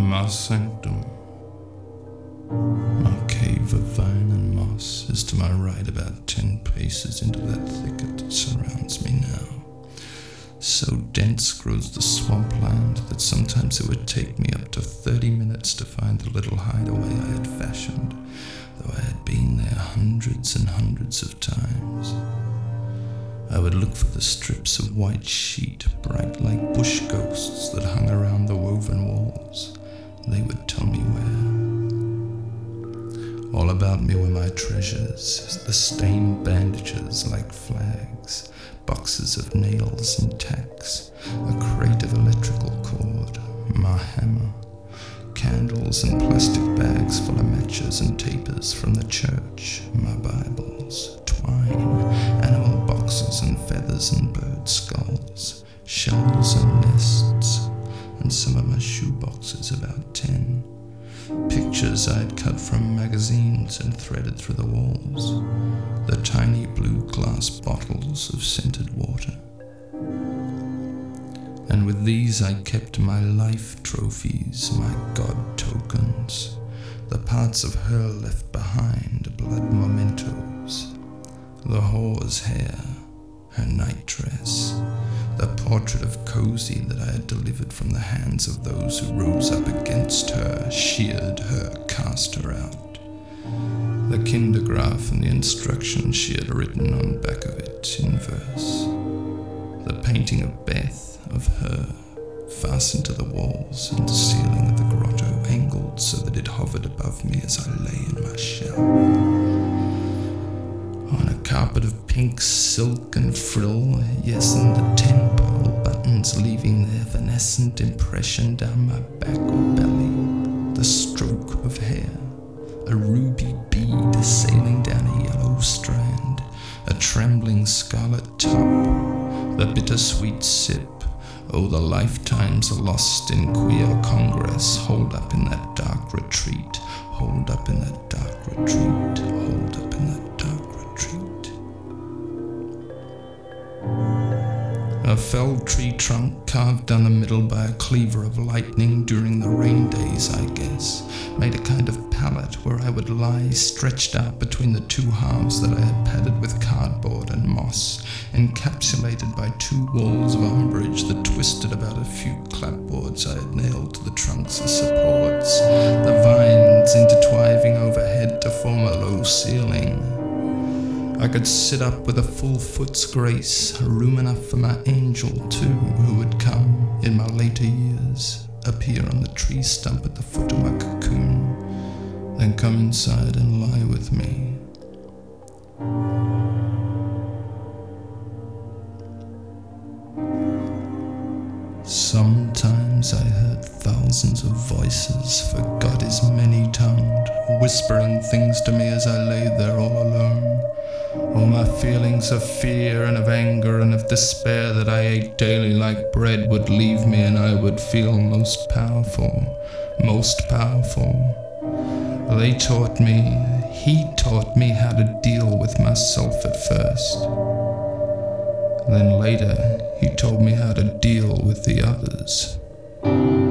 My sanctum, my cave of vine and moss, is to my right about 10 paces into that thicket that surrounds me now. So dense grows the swampland that sometimes it would take me up to 30 minutes to find the little hideaway I had fashioned, though I had been there hundreds and hundreds of times. I would look for the strips of white sheet, bright like bush ghosts that hung around the woven walls. They would tell me where. All about me were my treasures, the stained bandages like flags, boxes of nails and tacks, a crate of electrical cord, my hammer, candles and plastic bags full of matches and tapers from the church, my Bibles, twine, animal boxes and feathers and bird skulls, shells and nests, and some of my shoe boxes, about 10. Pictures I'd cut from magazines and threaded through the walls, the tiny blue glass bottles of scented water. And with these I kept my life trophies, my God tokens, the parts of her left behind, blood mementos, the whore's hair, her night dress, the portrait of Cozy that I had delivered from the hands of those who rose up against her, sheared her, cast her out, the kindergraph and the instructions she had written on the back of it in verse, the painting of Beth, of her, fastened to the walls and the ceiling of the grotto, angled so that it hovered above me as I lay in my shell. On a carpet of pink silk and frill, yes, and the 10 pearl buttons leaving their evanescent impression down my back or belly, the stroke of hair, a ruby bead sailing down a yellow strand, a trembling scarlet top, the bittersweet sip, oh, the lifetimes lost in queer congress, holed up in that dark retreat, holed up in that dark retreat, holed up in that dark retreat. A felled tree trunk carved down the middle by a cleaver of lightning during the rain days, I guess, made a kind of pallet where I would lie stretched out between the two halves that I had padded with cardboard and moss, encapsulated by 2 walls of umbrage that twisted about a few clapboards I had nailed to the trunks as supports, the vines intertwining overhead to form a low ceiling. I could sit up with a full foot's grace, room enough for my angel too, who would come, in my later years, appear on the tree stump at the foot of my cocoon, then come inside and lie with me. Sometimes I heard thousands of voices, for God is many-tongued, whispering things to me as I lay there all alone. All my feelings of fear and of anger and of despair that I ate daily like bread would leave me, and I would feel most powerful, most powerful. He taught me how to deal with myself at first. Then later, he told me how to deal with the others.